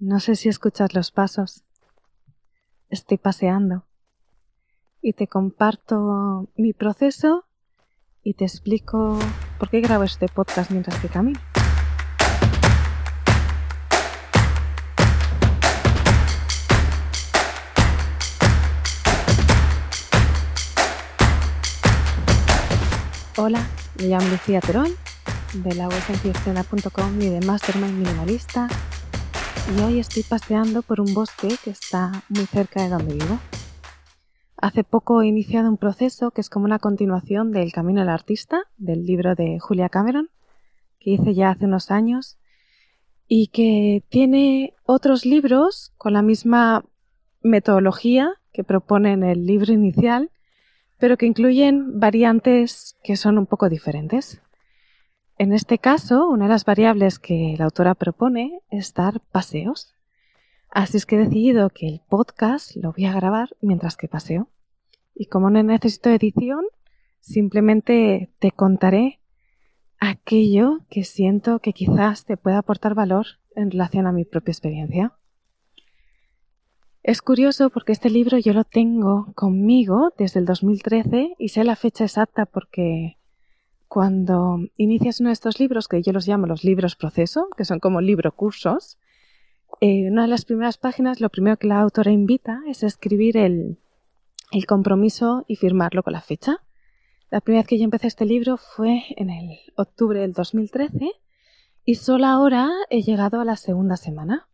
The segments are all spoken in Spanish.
No sé si escuchas los pasos. Estoy paseando y te comparto mi proceso y te explico por qué grabo este podcast mientras que camino. Hola, me llamo Lucía Terón, de la web sencillocena.com y de Mastermind Minimalista, y hoy estoy paseando por un bosque que está muy cerca de donde vivo. Hace poco he iniciado un proceso que es como una continuación del Camino del Artista, del libro de Julia Cameron, que hice ya hace unos años, y que tiene otros libros con la misma metodología que propone en el libro inicial, pero que incluyen variantes que son un poco diferentes. En este caso, una de las variables que la autora propone es dar paseos. Así es que he decidido que el podcast lo voy a grabar mientras que paseo. Y como no necesito edición, simplemente te contaré aquello que siento que quizás te pueda aportar valor en relación a mi propia experiencia. Es curioso porque este libro yo lo tengo conmigo desde el 2013 y sé la fecha exacta porque cuando inicias uno de estos libros, que yo los llamo los libros proceso, que son como librocursos, una de las primeras páginas, lo primero que la autora invita es escribir el compromiso y firmarlo con la fecha. La primera vez que yo empecé este libro fue en el octubre del 2013 y solo ahora he llegado a la segunda semana.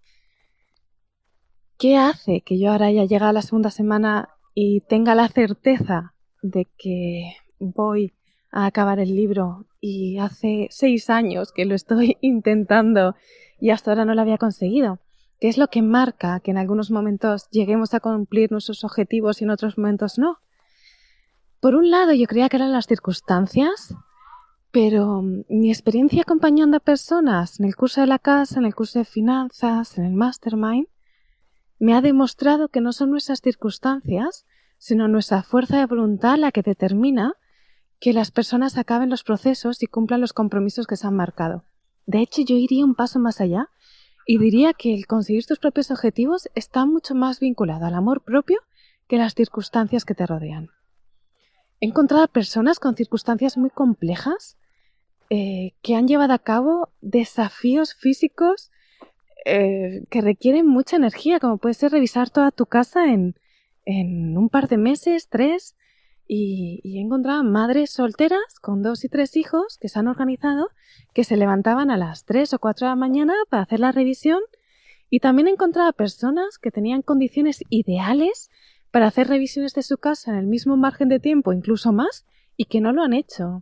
¿Qué hace que yo ahora haya llegado a la segunda semana y tenga la certeza de que voy a acabar el libro y hace 6 años que lo estoy intentando y hasta ahora no lo había conseguido? ¿Qué es lo que marca que en algunos momentos lleguemos a cumplir nuestros objetivos y en otros momentos no? Por un lado, yo creía que eran las circunstancias, pero mi experiencia acompañando a personas en el curso de la casa, en el curso de finanzas, en el Mastermind, me ha demostrado que no son nuestras circunstancias, sino nuestra fuerza de voluntad la que determina que las personas acaben los procesos y cumplan los compromisos que se han marcado. De hecho, yo iría un paso más allá y diría que el conseguir tus propios objetivos está mucho más vinculado al amor propio que las circunstancias que te rodean. He encontrado a personas con circunstancias muy complejas que han llevado a cabo desafíos físicos que requieren mucha energía, como puede ser revisar toda tu casa en un par de meses, 3, y he encontrado madres solteras con 2 y 3 hijos que se han organizado, que se levantaban a las 3 o 4 de la mañana para hacer la revisión, y también he encontrado a personas que tenían condiciones ideales para hacer revisiones de su casa en el mismo margen de tiempo, incluso más, y que no lo han hecho.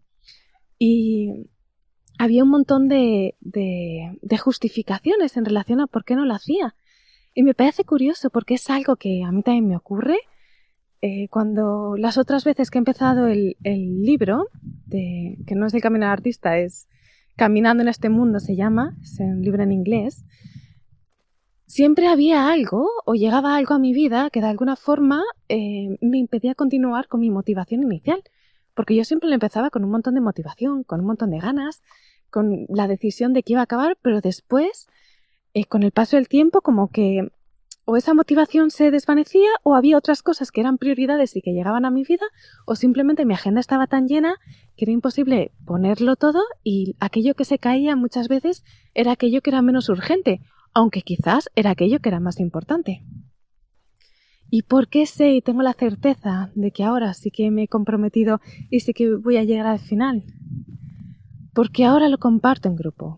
Y había un montón de justificaciones en relación a por qué no lo hacía. Y me parece curioso porque es algo que a mí también me ocurre. Cuando las otras veces que he empezado el libro, que no es El Camino del Artista, es Caminando en este mundo se llama, es un libro en inglés, siempre había algo o llegaba algo a mi vida que de alguna forma me impedía continuar con mi motivación inicial. Porque yo siempre lo empezaba con un montón de motivación, con un montón de ganas, con la decisión de que iba a acabar, pero después, con el paso del tiempo, como que o esa motivación se desvanecía o había otras cosas que eran prioridades y que llegaban a mi vida, o simplemente mi agenda estaba tan llena que era imposible ponerlo todo y aquello que se caía muchas veces era aquello que era menos urgente, aunque quizás era aquello que era más importante. ¿Y por qué sé y tengo la certeza de que ahora sí que me he comprometido y sí que voy a llegar al final? Porque ahora lo comparto en grupo.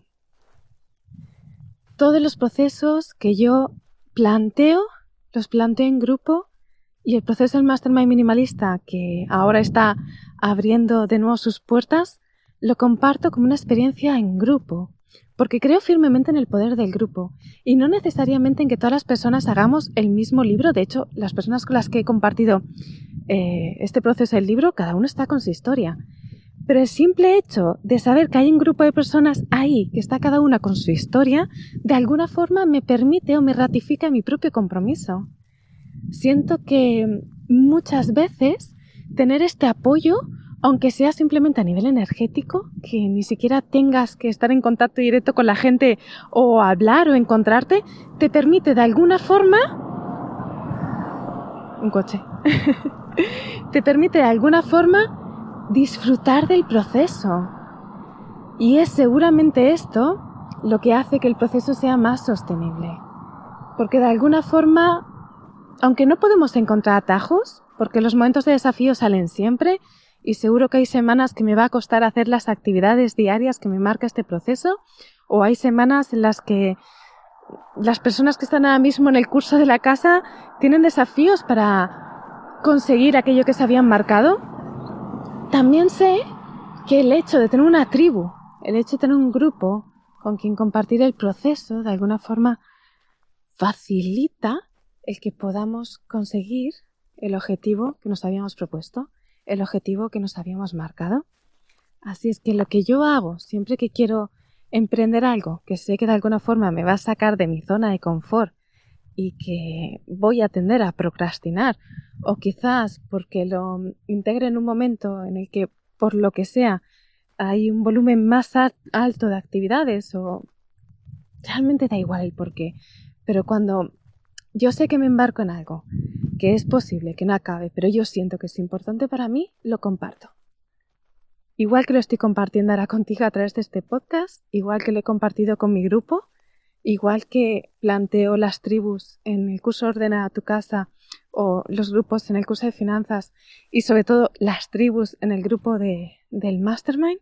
Todos los procesos que yo planteo, los planteo en grupo, y el proceso del Mastermind Minimalista, que ahora está abriendo de nuevo sus puertas, lo comparto como una experiencia en grupo. Porque creo firmemente en el poder del grupo y no necesariamente en que todas las personas hagamos el mismo libro. De hecho, las personas con las que he compartido este proceso del libro, cada uno está con su historia. Pero el simple hecho de saber que hay un grupo de personas ahí, que está cada una con su historia, de alguna forma me permite o me ratifica mi propio compromiso. Siento que muchas veces tener este apoyo aunque sea simplemente a nivel energético, que ni siquiera tengas que estar en contacto directo con la gente o hablar o encontrarte, te permite de alguna forma... Un coche. Te permite de alguna forma disfrutar del proceso. Y es seguramente esto lo que hace que el proceso sea más sostenible. Porque de alguna forma, aunque no podemos encontrar atajos, porque los momentos de desafío salen siempre, y seguro que hay semanas que me va a costar hacer las actividades diarias que me marca este proceso, o hay semanas en las que las personas que están ahora mismo en el curso de la casa tienen desafíos para conseguir aquello que se habían marcado. También sé que el hecho de tener una tribu, el hecho de tener un grupo con quien compartir el proceso, de alguna forma facilita el que podamos conseguir el objetivo que nos habíamos propuesto, el objetivo que nos habíamos marcado. Así es que lo que yo hago siempre que quiero emprender algo que sé que de alguna forma me va a sacar de mi zona de confort y que voy a tender a procrastinar, o quizás porque lo integre en un momento en el que, por lo que sea, hay un volumen más alto de actividades, o realmente da igual el porqué, pero cuando yo sé que me embarco en algo, que es posible que no acabe, pero yo siento que es importante para mí, lo comparto. Igual que lo estoy compartiendo ahora contigo a través de este podcast, igual que lo he compartido con mi grupo, igual que planteo las tribus en el curso Ordena tu casa o los grupos en el curso de finanzas y sobre todo las tribus en el grupo del Mastermind.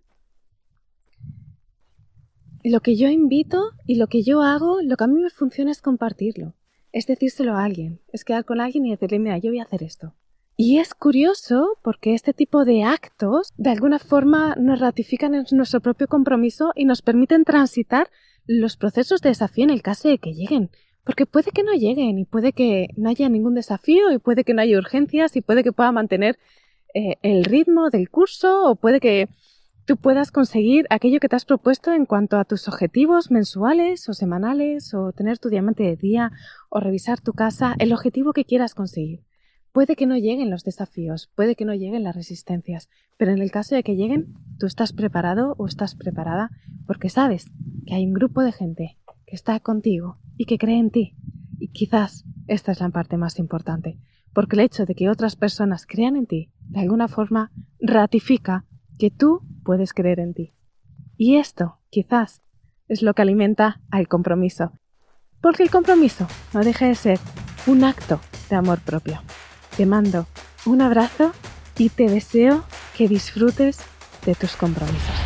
Lo que yo invito y lo que yo hago, lo que a mí me funciona es compartirlo. Es decírselo a alguien, es quedar con alguien y decirle, mira, yo voy a hacer esto. Y es curioso porque este tipo de actos de alguna forma nos ratifican en nuestro propio compromiso y nos permiten transitar los procesos de desafío en el caso de que lleguen. Porque puede que no lleguen y puede que no haya ningún desafío y puede que no haya urgencias y puede que pueda mantener el ritmo del curso o puede que tú puedas conseguir aquello que te has propuesto en cuanto a tus objetivos mensuales o semanales o tener tu diamante de día o revisar tu casa, el objetivo que quieras conseguir. Puede que no lleguen los desafíos, puede que no lleguen las resistencias, pero en el caso de que lleguen, tú estás preparado o estás preparada porque sabes que hay un grupo de gente que está contigo y que cree en ti. Y quizás esta es la parte más importante, porque el hecho de que otras personas crean en ti, de alguna forma, ratifica que tú puedes creer en ti. Y esto, quizás, es lo que alimenta al compromiso, porque el compromiso no deja de ser un acto de amor propio. Te mando un abrazo y te deseo que disfrutes de tus compromisos.